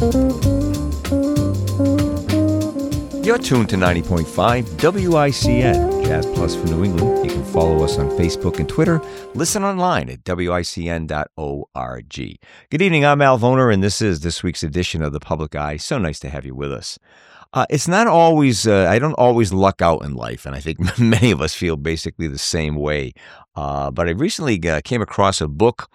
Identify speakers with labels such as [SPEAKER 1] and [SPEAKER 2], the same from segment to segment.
[SPEAKER 1] You're tuned to 90.5 WICN, Jazz Plus for New England. You can follow us on Facebook and Twitter. Listen online at WICN.org. Good evening, I'm Al Voner, and this is this week's edition of The Public Eye. So nice to have you with us. It's not always, I don't always luck out in life, and I think many of us feel basically the same way. But I recently came across a book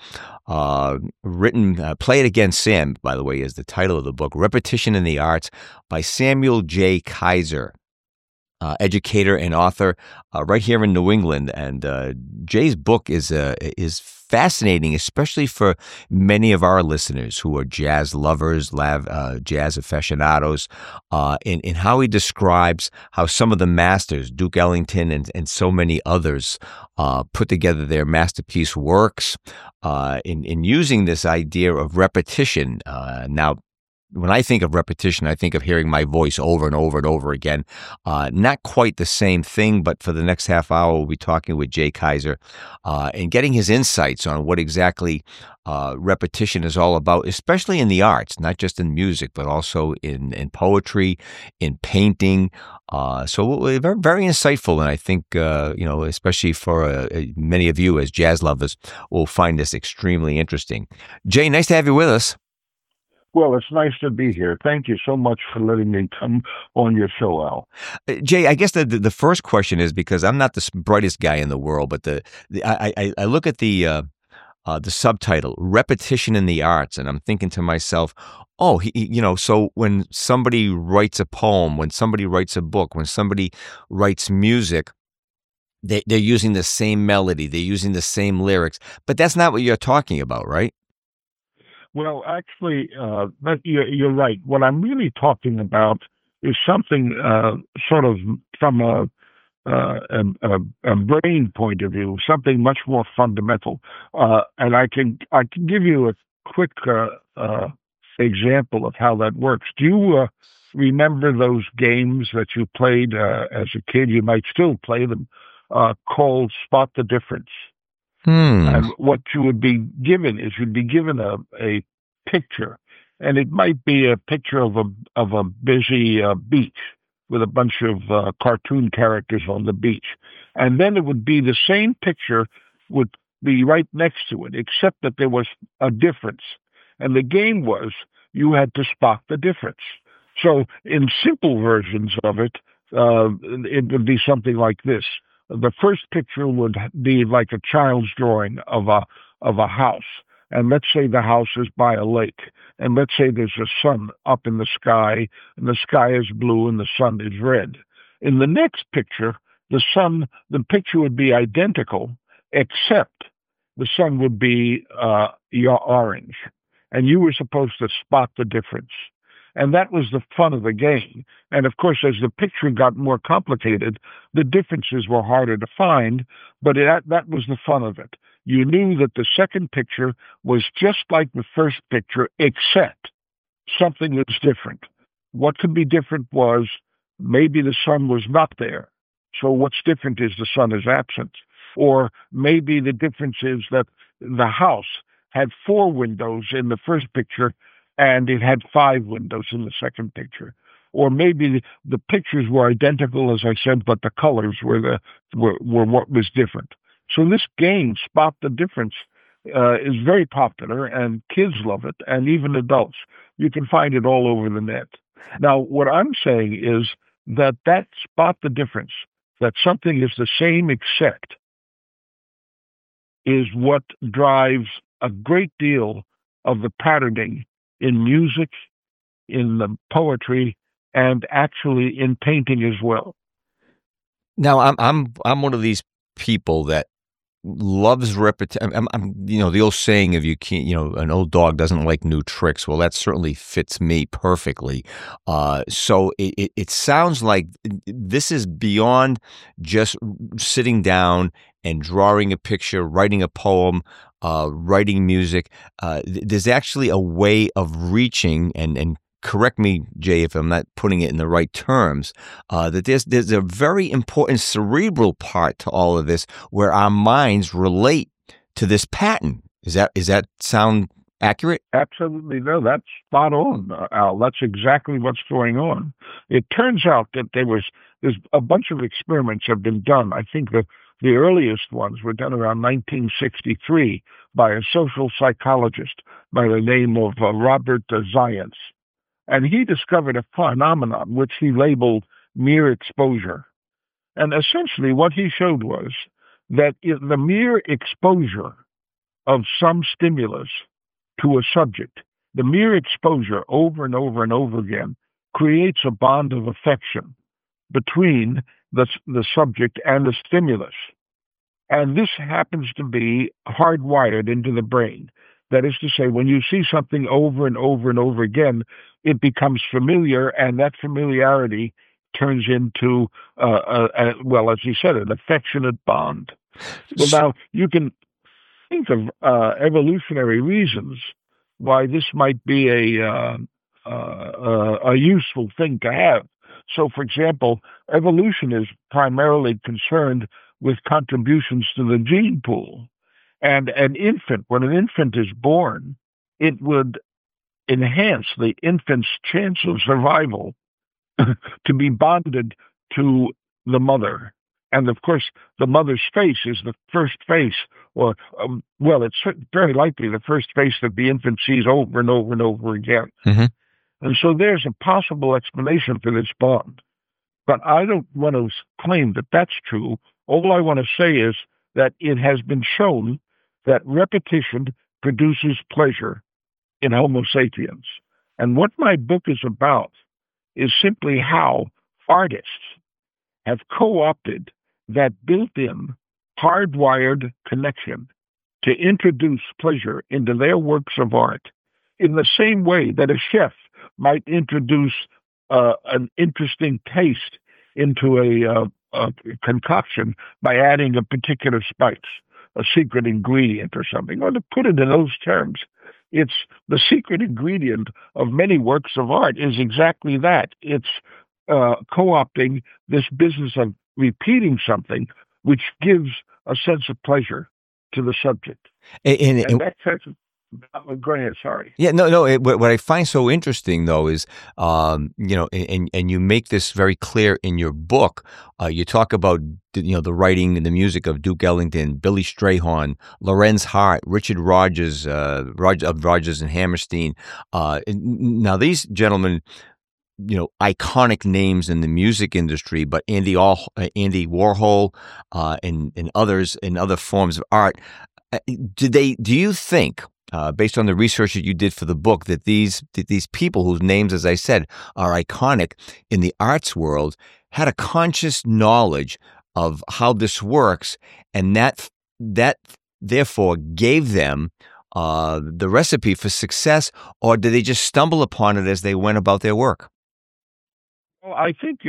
[SPEAKER 1] written, Play It Again, Sam, by the way, is the title of the book, Repetition in the Arts by Samuel J. Kaiser, educator and author right here in New England. And Jay's book is fascinating, especially for many of our listeners who are jazz lovers, jazz aficionados, in how he describes how some of the masters, Duke Ellington and so many others, put together their masterpiece works in using this idea of repetition. Now, when I think of repetition, I think of hearing my voice over and over and over again. Not quite the same thing, but for the next half hour, we'll be talking with Jay Kaiser and getting his insights on what exactly repetition is all about, especially in the arts, not just in music, but also in poetry, in painting. So very, very insightful, and I think, especially for many of you as jazz lovers, will find this extremely interesting. Jay, nice to have you with us.
[SPEAKER 2] Well, it's nice to be here. Thank you so much for letting me come on your show, Al.
[SPEAKER 1] Jay, I guess the first question is, because I'm not the brightest guy in the world, but I look at the subtitle, Repetition in the Arts, and I'm thinking to myself, so when somebody writes a poem, when somebody writes a book, when somebody writes music, they're using the same melody, they're using the same lyrics, but that's not what you're talking about, right?
[SPEAKER 2] Well, actually, you're right. What I'm really talking about is something sort of from a brain point of view, something much more fundamental. And I can give you a quick example of how that works. Do you remember those games that you played as a kid? You might still play them, called Spot the Difference. And what you would be given is you'd be given a picture, and it might be a picture of a busy beach with a bunch of cartoon characters on the beach, and then it would be the same picture would be right next to it, except that there was a difference, and the game was you had to spot the difference. So in simple versions of it, it would be something like this. The first picture would be like a child's drawing of a house. And let's say the house is by a lake. And let's say there's a sun up in the sky, and the sky is blue and the sun is red. In the next picture, the picture would be identical, except the sun would be orange. And you were supposed to spot the difference. And that was the fun of the game. And of course, as the picture got more complicated, the differences were harder to find, but that was the fun of it. You knew that the second picture was just like the first picture, except something was different. What could be different was maybe the sun was not there. So what's different is the sun is absent. Or maybe the difference is that the house had 4 windows in the first picture, and it had 5 windows in the second picture. Or maybe the pictures were identical, as I said, but the colors were what was different. So this game, Spot the Difference, is very popular, and kids love it, and even adults. You can find it all over the net. Now, what I'm saying is that Spot the Difference, that something is the same except, is what drives a great deal of the patterning in music, in the poetry, and actually in painting as well.
[SPEAKER 1] Now, I'm one of these people that loves repetition. The old saying of you can't, an old dog doesn't like new tricks. Well, that certainly fits me perfectly. So it sounds like this is beyond just sitting down and drawing a picture, writing a poem, writing music. There's actually a way of reaching and correct me, Jay, if I'm not putting it in the right terms, that there's a very important cerebral part to all of this where our minds relate to this pattern. Is that sound Accurate?
[SPEAKER 2] Absolutely. No, that's spot on, Al. That's exactly what's going on. It turns out that there's a bunch of experiments have been done. I think the earliest ones were done around 1963 by a social psychologist by the name of Robert Zients. And he discovered a phenomenon which he labeled mere exposure. And essentially what he showed was that the mere exposure of some stimulus to a subject, the mere exposure over and over and over again creates a bond of affection between the subject and the stimulus. And this happens to be hardwired into the brain. That is to say, when you see something over and over and over again, it becomes familiar, and that familiarity turns into, well, as you said, an affectionate bond. Well, now, you can think of evolutionary reasons why this might be a useful thing to have. So, for example, evolution is primarily concerned with contributions to the gene pool. And when an infant is born, it would enhance the infant's chance of survival to be bonded to the mother. And of course, the mother's face is the first face, or, well, it's very likely the first face that the infant sees over and over and over again.
[SPEAKER 1] Mm-hmm.
[SPEAKER 2] And so there's a possible explanation for this bond. But I don't want to claim that that's true. All I want to say is that it has been shown that repetition produces pleasure in Homo sapiens. And what my book is about is simply how artists have co-opted that built-in, hardwired connection to introduce pleasure into their works of art in the same way that a chef might introduce an interesting taste into a concoction by adding a particular spice, a secret ingredient or something. Or to put it in those terms, it's the secret ingredient of many works of art is exactly that. It's co-opting this business of repeating something which gives a sense of pleasure to the subject. And that sense of, go ahead, sorry.
[SPEAKER 1] Yeah, no. What I find so interesting, though, is, and you make this very clear in your book. You talk about, the writing and the music of Duke Ellington, Billy Strayhorn, Lorenz Hart, Richard Rodgers, Rodgers and Hammerstein. Now, these gentlemen, iconic names in the music industry, but Andy Warhol, and others in other forms of art. Do you think, based on the research that you did for the book, that these people whose names, as I said, are iconic in the arts world, had a conscious knowledge of how this works, and that therefore gave them the recipe for success, or did they just stumble upon it as they went about their work?
[SPEAKER 2] Well, I think,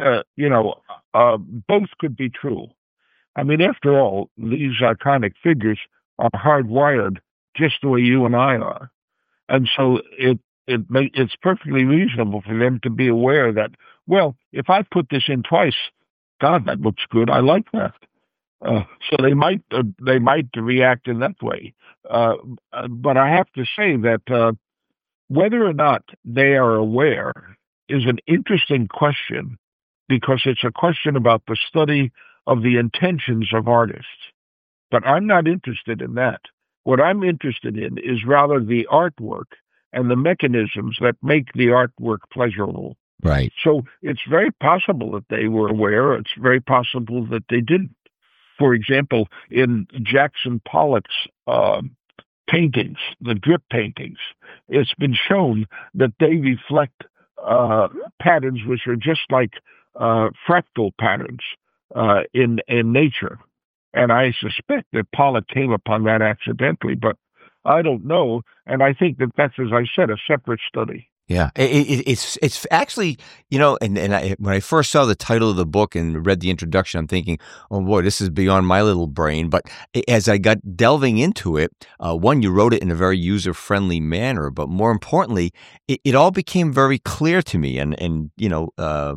[SPEAKER 2] both could be true. I mean, after all, these iconic figures are hardwired just the way you and I are. And so it's perfectly reasonable for them to be aware that, well, if I put this in twice, God, that looks good. I like that. So they might react in that way. But I have to say that whether or not they are aware is an interesting question, because it's a question about the study of the intentions of artists. But I'm not interested in that. What I'm interested in is rather the artwork and the mechanisms that make the artwork pleasurable.
[SPEAKER 1] Right.
[SPEAKER 2] So it's very possible that they were aware. It's very possible that they didn't. For example, in Jackson Pollock's paintings, the drip paintings, it's been shown that they reflect patterns which are just like fractal patterns in nature. And I suspect that Pollock came upon that accidentally, but I don't know. And I think that that's, as I said, a separate study.
[SPEAKER 1] Yeah, it's actually, when I first saw the title of the book and read the introduction, I'm thinking, oh boy, this is beyond my little brain. But as I got delving into it, one, you wrote it in a very user-friendly manner, but more importantly, it all became very clear to me. And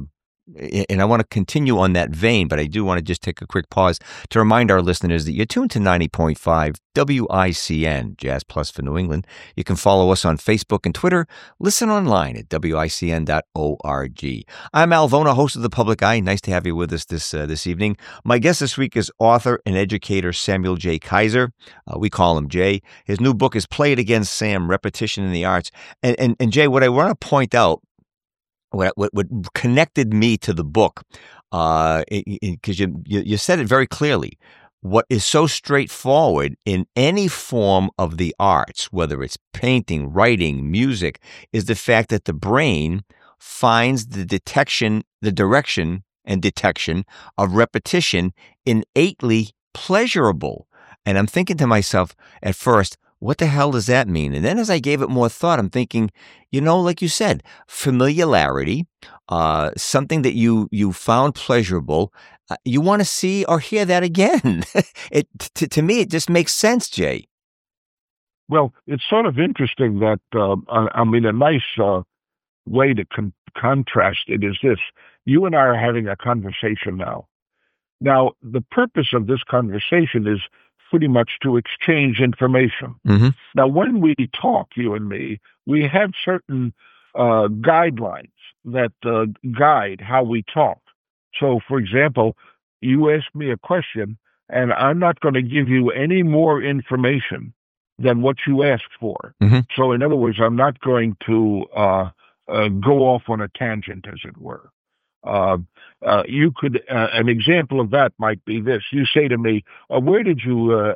[SPEAKER 1] and I want to continue on that vein, but I do want to just take a quick pause to remind our listeners that you're tuned to 90.5 WICN, Jazz Plus for New England. You can follow us on Facebook and Twitter. Listen online at WICN.org. I'm Al Vona, host of The Public Eye. Nice to have you with us this evening. My guest this week is author and educator Samuel J. Kaiser. We call him Jay. His new book is Play It Again, Sam, Repetition in the Arts. And Jay, what I want to point out, what connected me to the book, because you said it very clearly. What is so straightforward in any form of the arts, whether it's painting, writing, music, is the fact that the brain finds the direction and detection of repetition innately pleasurable. And I'm thinking to myself at first, what the hell does that mean? And then as I gave it more thought, I'm thinking, like you said, familiarity, something that you found pleasurable, you want to see or hear that again. To me, it just makes sense, Jay.
[SPEAKER 2] Well, it's sort of interesting that, a nice way to contrast it is this. You and I are having a conversation now. Now, the purpose of this conversation is pretty much to exchange information.
[SPEAKER 1] Mm-hmm.
[SPEAKER 2] Now, when we talk, you and me, we have certain guidelines that guide how we talk. So, for example, you ask me a question, and I'm not going to give you any more information than what you asked for.
[SPEAKER 1] Mm-hmm.
[SPEAKER 2] So, in other words, I'm not going to go off on a tangent, as it were. You could, an example of that might be this. You say to me, where did you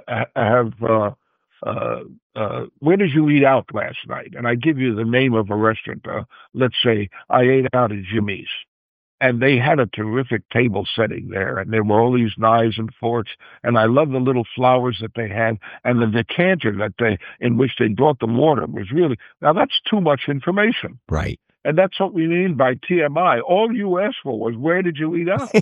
[SPEAKER 2] where did you eat out last night? And I give you the name of a restaurant. Let's say I ate out at Jimmy's. And they had a terrific table setting there, and there were all these knives and forks, and I love the little flowers that they had, and the decanter in which they brought the water was really, now that's too much information.
[SPEAKER 1] Right.
[SPEAKER 2] And that's what we mean by TMI. All you asked for was, where did you eat out?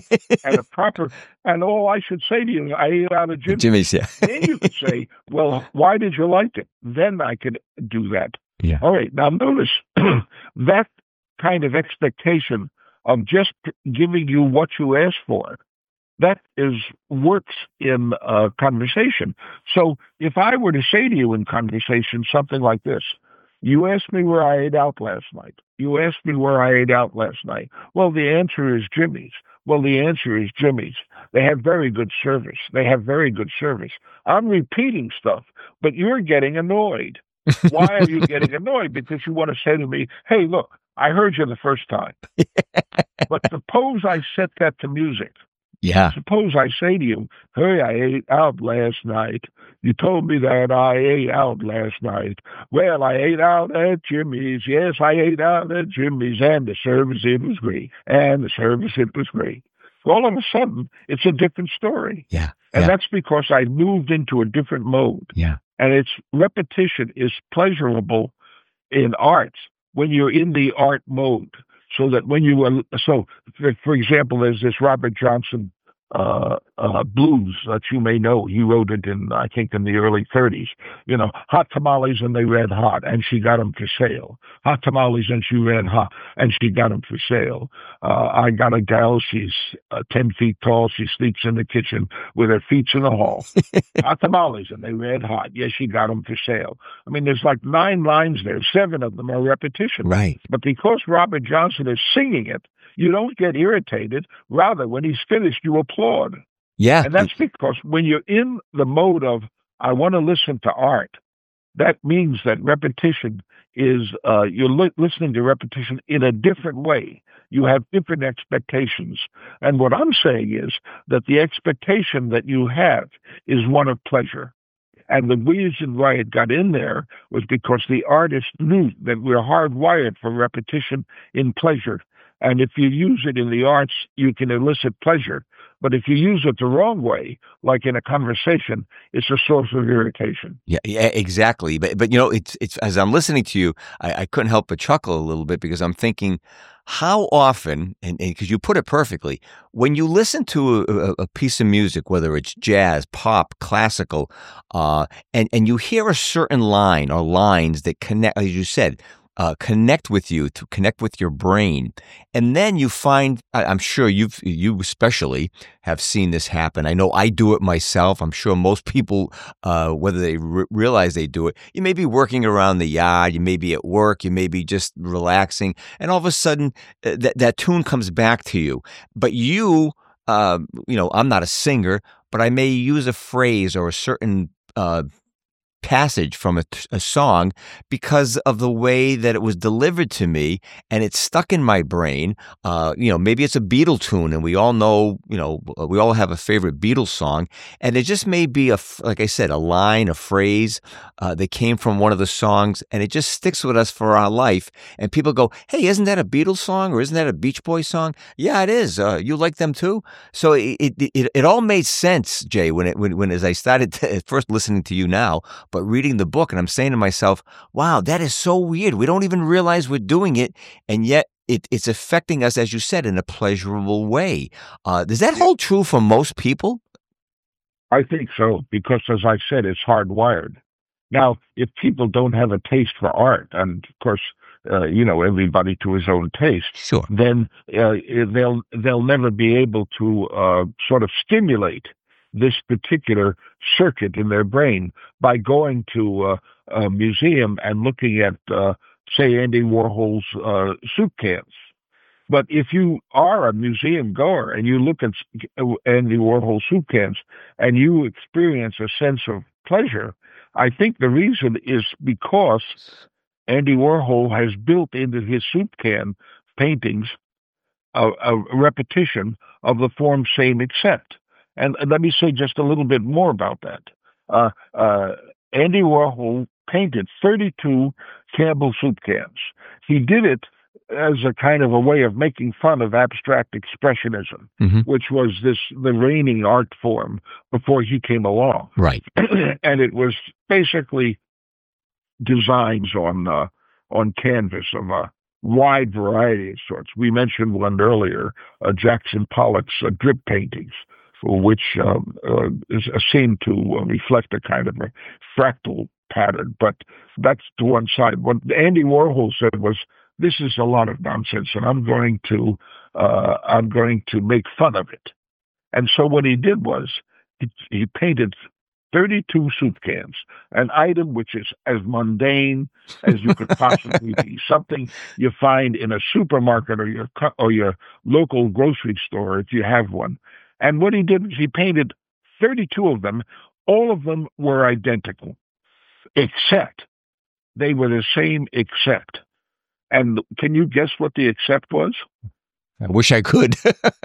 [SPEAKER 2] And all I should say to you, I ate out at Jimmy's.
[SPEAKER 1] Jimmy's, yeah.
[SPEAKER 2] Then you could say, well, why did you like it? Then I could do that.
[SPEAKER 1] Yeah.
[SPEAKER 2] All right. Now notice that kind of expectation of just giving you what you asked for, that works in conversation. So if I were to say to you in conversation something like this, you asked me where I ate out last night. You asked me where I ate out last night. Well, the answer is Jimmy's. Well, the answer is Jimmy's. They have very good service. I'm repeating stuff, but you're getting annoyed. Why are you getting annoyed? Because you want to say to me, hey, look, I heard you the first time. But suppose I set that to music.
[SPEAKER 1] Yeah.
[SPEAKER 2] Suppose I say to you, hey, I ate out last night. You told me that I ate out last night. Well, I ate out at Jimmy's. Yes, I ate out at Jimmy's. And the service, it was great. All of a sudden, it's a different story.
[SPEAKER 1] Yeah.
[SPEAKER 2] And that's because I moved into a different mode.
[SPEAKER 1] Yeah.
[SPEAKER 2] And its repetition is pleasurable in arts when you're in the art mode. So that when for example, there's this Robert Johnson blues that you may know. He wrote it in the early 30s. Hot tamales and they red hot, and she got them for sale. Hot tamales and she red hot, and she got them for sale. I got a gal, she's 10 feet tall. She sleeps in the kitchen with her feet in the hall. Hot tamales and they red hot. Yes, she got them for sale. I mean, there's like 9 lines there. 7 of them are repetition.
[SPEAKER 1] Right.
[SPEAKER 2] But because Robert Johnson is singing it, you don't get irritated. Rather, when he's finished, you applaud.
[SPEAKER 1] Yeah.
[SPEAKER 2] And that's because when you're in the mode of, I want to listen to art, that means that repetition is, you're listening to repetition in a different way. You have different expectations. And what I'm saying is that the expectation that you have is one of pleasure. And the reason why it got in there was because the artist knew that we're hardwired for repetition in pleasure. And if you use it in the arts, you can elicit pleasure. But if you use it the wrong way, like in a conversation, it's a source of irritation.
[SPEAKER 1] Yeah, exactly. But it's as I'm listening to you, I couldn't help but chuckle a little bit because I'm thinking, how often, and because you put it perfectly, when you listen to a piece of music, whether it's jazz, pop, classical, and you hear a certain line or lines that connect, as you said, connect with you, to connect with your brain. And then you find, I'm sure you especially have seen this happen. I know I do it myself. I'm sure most people, whether they realize they do it, you may be working around the yard, you may be at work, you may be just relaxing, and all of a sudden that tune comes back to you. But I'm not a singer, but I may use a phrase or a certain passage from a song because of the way that it was delivered to me, and it's stuck in my brain. Maybe it's a Beatle tune, and we all know, we all have a favorite Beatles song, and it just may be like I said, a line, a phrase that came from one of the songs, and it just sticks with us for our life. And people go, "Hey, isn't that a Beatles song, or isn't that a Beach Boys song?" Yeah, it is. You like them too? So it all made sense, Jay, when as I started first listening to you now, but reading the book, and I'm saying to myself, wow, that is so weird. We don't even realize we're doing it, and yet it's affecting us, as you said, in a pleasurable way. Does that hold true for most people?
[SPEAKER 2] I think so, because as I said, it's hardwired. Now, if people don't have a taste for art, and of course, everybody to his own taste,
[SPEAKER 1] sure,
[SPEAKER 2] then they'll never be able to sort of stimulate this particular circuit in their brain by going to a museum and looking at, say, Andy Warhol's soup cans. But if you are a museum goer and you look at Andy Warhol soup cans and you experience a sense of pleasure, I think the reason is because Andy Warhol has built into his soup can paintings a repetition of the form same except. And let me say just a little bit more about that. Andy Warhol painted 32 Campbell soup cans. He did it as a kind of a way of making fun of abstract expressionism, which was the reigning art form before he came along.
[SPEAKER 1] Right.
[SPEAKER 2] And it was basically designs on canvas of a wide variety of sorts. We mentioned one earlier, Jackson Pollock's drip paintings, which seem to reflect a kind of a fractal pattern. But that's to one side. What Andy Warhol said was, "This is a lot of nonsense, and I'm going to make fun of it." And so what he did was he painted 32 soup cans, an item which is as mundane as you could possibly be, something you find in a supermarket or your local grocery store if you have one. And what he did was he painted 32 of them. All of them were identical, except they were the same except. And can you guess what the except was?
[SPEAKER 1] I wish I could.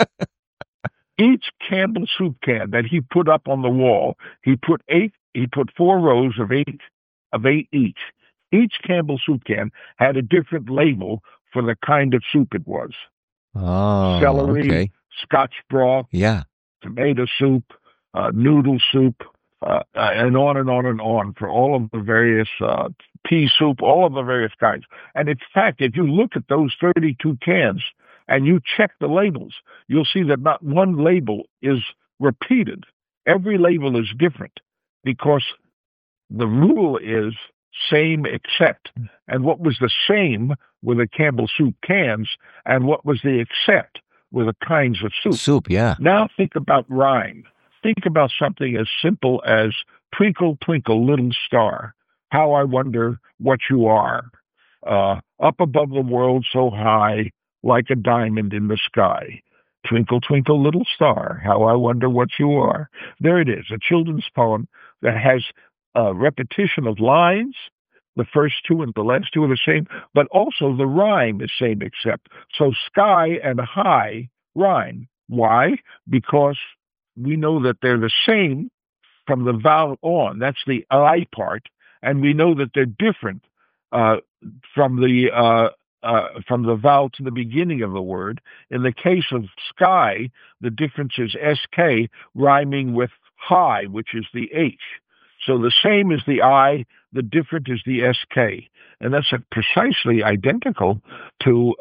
[SPEAKER 2] Each Campbell soup can that he put up on the wall, he put 4 rows of eight each. Each Campbell soup can had a different label for the kind of soup it was.
[SPEAKER 1] Oh,
[SPEAKER 2] celery,
[SPEAKER 1] okay.
[SPEAKER 2] Scotch broth,
[SPEAKER 1] Yeah,
[SPEAKER 2] tomato soup, noodle soup, and on and on and on for all of the various pea soup, all of the various kinds. And in fact, if you look at those 32 cans and you check the labels, you'll see that not one label is repeated. Every label is different because the rule is same except. And what was the same were the Campbell soup cans, and what was the except were the kinds of soup.
[SPEAKER 1] Soup, yeah.
[SPEAKER 2] Now think about rhyme. Think about something as simple as "Twinkle, twinkle, little star, how I wonder what you are. Up above the world so high, like a diamond in the sky. Twinkle, twinkle, little star, how I wonder what you are." There it is, a children's poem that has a repetition of lines. The first two and the last two are the same, but also the rhyme is same except. So sky and high rhyme. Why? Because we know that they're the same from the vowel on. That's the I part. And we know that they're different from the vowel to the beginning of the word. In the case of sky, the difference is SK rhyming with high, which is the H. So the same is the I, the different is the SK. And that's precisely identical to,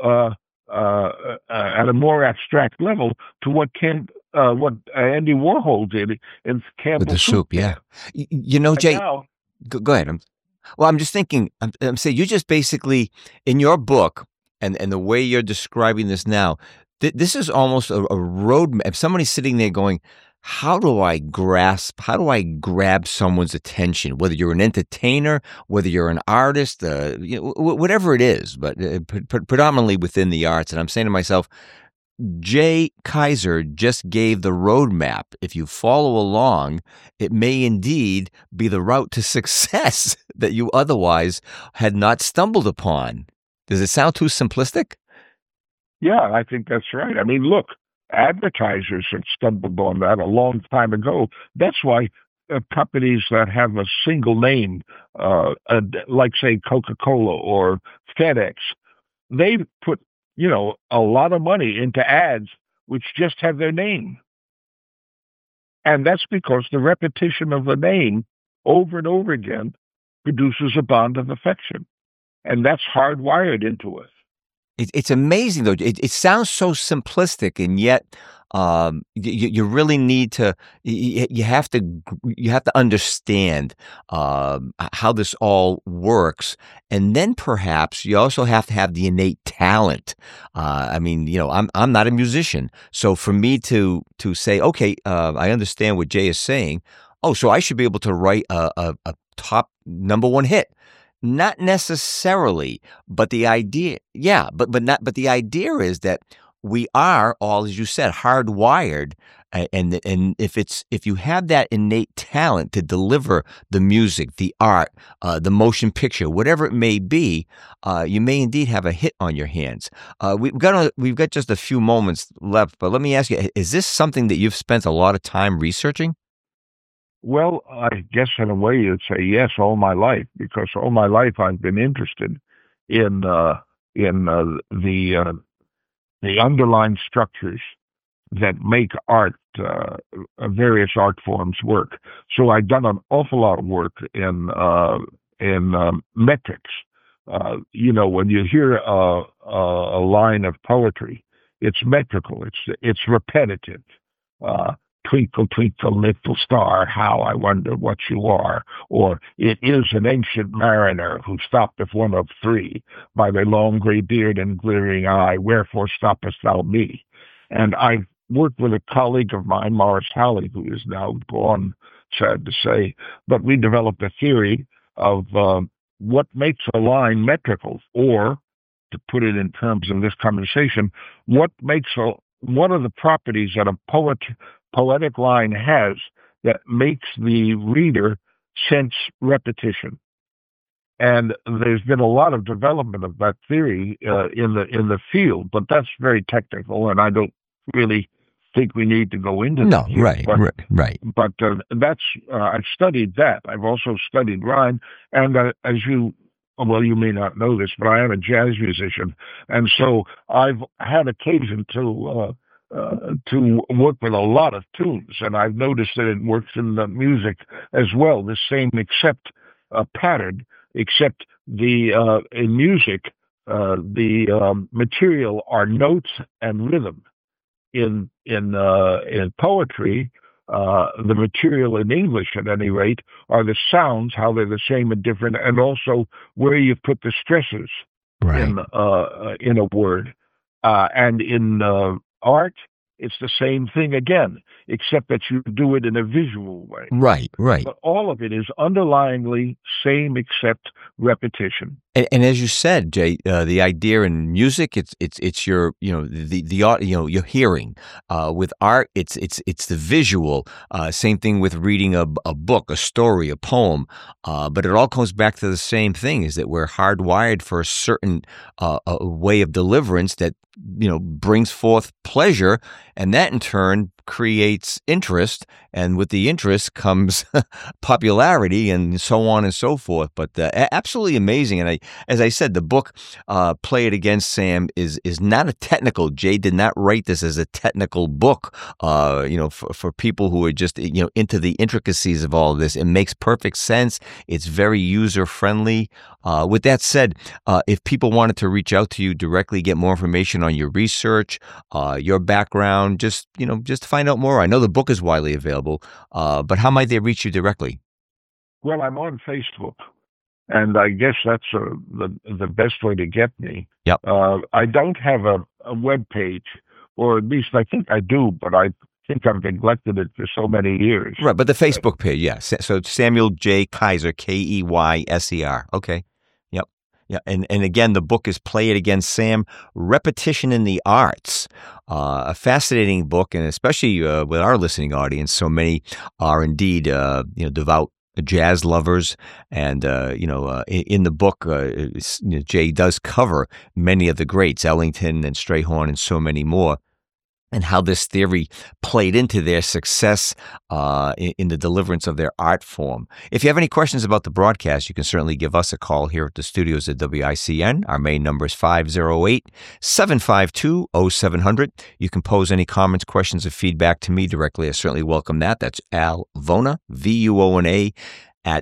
[SPEAKER 2] at a more abstract level, to what Andy Warhol did in Campbell
[SPEAKER 1] With the soup, yeah. You know, Jay,
[SPEAKER 2] now,
[SPEAKER 1] go ahead. Well, I'm just thinking, I'm saying you just basically, in your book and the way you're describing this now, this is almost a roadmap. If somebody's sitting there going, how do I grab someone's attention, whether you're an entertainer, whether you're an artist, whatever it is, but predominantly within the arts. And I'm saying to myself, Jay Kaiser just gave the roadmap. If you follow along, it may indeed be the route to success that you otherwise had not stumbled upon. Does it sound too simplistic?
[SPEAKER 2] Yeah, I think that's right. I mean, look, advertisers have stumbled on that a long time ago. That's why companies that have a single name, like, say, Coca-Cola or FedEx, they put a lot of money into ads which just have their name. And that's because the repetition of the name over and over again produces a bond of affection. And that's hardwired into us.
[SPEAKER 1] It's amazing, though. It sounds so simplistic, and yet you really need to. You have to understand how this all works, and then perhaps you also have to have the innate talent. I mean, I'm not a musician, so for me to say, okay, I understand what Jay is saying. Oh, so I should be able to write a top #1 hit. Not necessarily, but the idea, but the idea is that we are all, as you said, hardwired, and if you have that innate talent to deliver the music, the art, the motion picture, whatever it may be, you may indeed have a hit on your hands. We've got just a few moments left, but let me ask you: is this something that you've spent a lot of time researching?
[SPEAKER 2] Well, I guess in a way you'd say yes, all my life, because all my life I've been interested in the underlying structures that make art, various art forms work. So I've done an awful lot of work in metrics. When you hear a line of poetry, it's metrical. It's repetitive. Twinkle, twinkle, little star, how I wonder what you are. Or it is an ancient mariner who stopped at one of three by thy long gray beard and glittering eye, wherefore stoppest thou me? And I worked with a colleague of mine, Morris Halley, who is now gone, sad to say, but we developed a theory of what makes a line metrical, or, to put it in terms of this conversation, what are the properties that a poetic line has that makes the reader sense repetition. And there's been a lot of development of that theory in the field, but that's very technical, and I don't really think we need to go into that.
[SPEAKER 1] No, right.
[SPEAKER 2] But that's I've studied that. I've also studied rhyme, and as you may not know this, but I am a jazz musician, and so I've had occasion to work with a lot of tunes, and I've noticed that it works in the music as well. The same pattern, except in music, the material are notes and rhythm. In poetry, the material in English, at any rate, are the sounds, how they're the same and different, and also where you put the stresses in a word. And in art, it's the same thing again, except that you do it in a visual way.
[SPEAKER 1] Right.
[SPEAKER 2] But all of it is underlyingly same, except repetition.
[SPEAKER 1] And as you said, Jay, the idea in music, it's your the art, your hearing. With art, it's the visual. Same thing with reading a book, a story, a poem. But it all comes back to the same thing: is that we're hardwired for a certain way of deliverance that brings forth pleasure, and that in turn creates interest, and with the interest comes popularity, and so on and so forth. But absolutely amazing. And as I said, the book "Play It Again, Sam" is not a technical. Jay did not write this as a technical book. For people who are just into the intricacies of all of this, it makes perfect sense. It's very user friendly. With that said, if people wanted to reach out to you directly, get more information on your research, your background, just find out more. I know the book is widely available, but how might they reach you directly?
[SPEAKER 2] Well, I'm on Facebook, And I guess that's the best way to get me.
[SPEAKER 1] Yep.
[SPEAKER 2] I don't have a web page, or at least I think I do, but I think I've neglected it for so many years.
[SPEAKER 1] Right, but the Facebook page, yeah. So Samuel J. Keyser, Keyser. Okay. Yep. Yeah. And again, the book is Play It Again, Sam, Repetition in the Arts. A fascinating book, and especially with our listening audience, so many are indeed devout jazz lovers, and in the book, Jay does cover many of the greats, Ellington and Strayhorn, and so many more, and how this theory played into their success in the deliverance of their art form. If you have any questions about the broadcast, you can certainly give us a call here at the studios at WICN. Our main number is 508-752-0700. You can pose any comments, questions, or feedback to me directly. I certainly welcome that. That's Al Vona, VUONA, at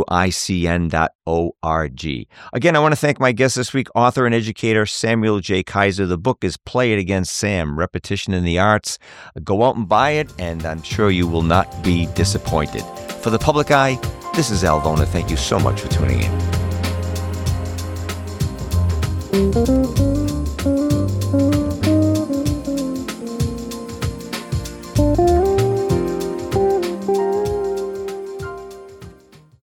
[SPEAKER 1] WICN.org. Again, I want to thank my guest this week, author and educator Samuel J. Keyser. The book is Play It Again, Sam, Repetition in the Arts. Go out and buy it, and I'm sure you will not be disappointed. For the Public Eye, this is Al Vona. Thank you so much for tuning in.